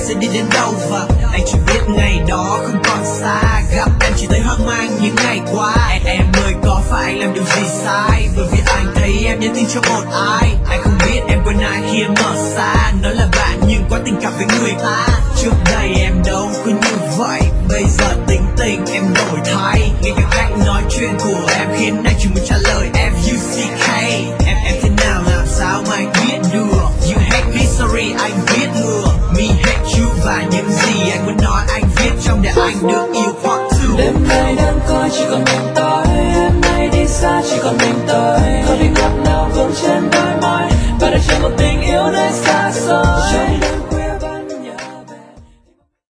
sẽ đi đến đâu. Và anh chỉ biết ngày đó không còn xa, gặp em chỉ thấy hoang mang những ngày qua. Em ơi có phải anh làm điều gì sai, bởi vì anh thấy em nhắn tin cho một ai. Anh không biết em quên ai khi em ở xa, nói là bạn nhưng quá tình cảm với người ta. Trước đây em đâu có như vậy, bây giờ tính tình em đổi thay. Nghe cái cách nói chuyện của em khiến anh chỉ muốn trả lời F.U.C.K. Em thế nào làm sao mà anh biết được. You hate me sorry anh viết ngừa. Me hate you và những gì anh muốn nói anh viết trong để anh được yêu hoặc thương. Đêm nay đơn côi chỉ còn mình tôi, em nay đi xa chỉ còn mình